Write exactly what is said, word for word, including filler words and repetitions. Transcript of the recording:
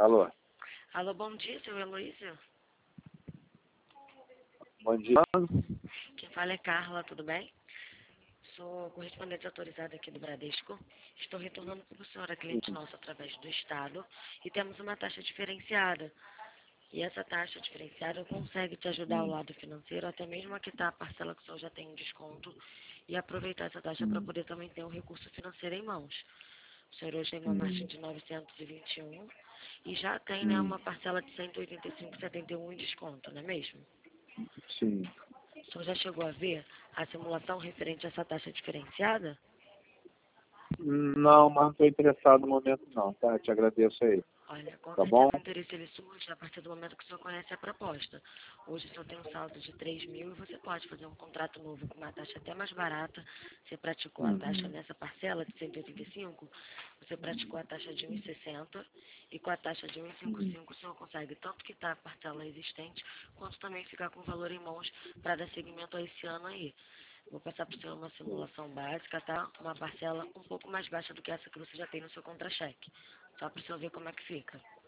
Alô, Alô, bom dia, seu Heloísio. bom dia. Quem fala é Carla, tudo bem? Sou correspondente autorizada aqui do Bradesco. Estou retornando para o senhor, a cliente nosso, através do Estado, e temos uma taxa diferenciada. E essa taxa diferenciada consegue te ajudar ao Hum, lado financeiro, até mesmo a quitar a parcela que o senhor já tem em desconto, e aproveitar essa taxa para hum, poder também ter um recurso financeiro em mãos. O senhor hoje tem uma margem hum, de novecentos e vinte e um e já tem, né, hum, uma parcela de cento e oitenta e cinco vírgula setenta e um em desconto, não é mesmo? sim. O senhor já chegou a ver a simulação referente a essa taxa diferenciada? Não, mas não estou interessado no momento não, tá? Te agradeço aí, Olha, com tá bom? certeza o interesse ele surge a partir do momento que o senhor conhece a proposta. Hoje o senhor tem um saldo de três mil e você pode fazer um contrato novo com uma taxa até mais barata. Você praticou a taxa Uhum, nessa parcela de cento e oitenta e cinco, você praticou a taxa de um e sessenta e com a taxa de um e cinquenta e cinco o senhor consegue tanto quitar a parcela existente, quanto também ficar com o valor em mãos para dar seguimento a esse ano aí. Vou passar para o senhor uma simulação básica, tá? Uma parcela um pouco mais baixa do que essa que você já tem no seu contra-cheque. Só para o senhor ver como é que fica.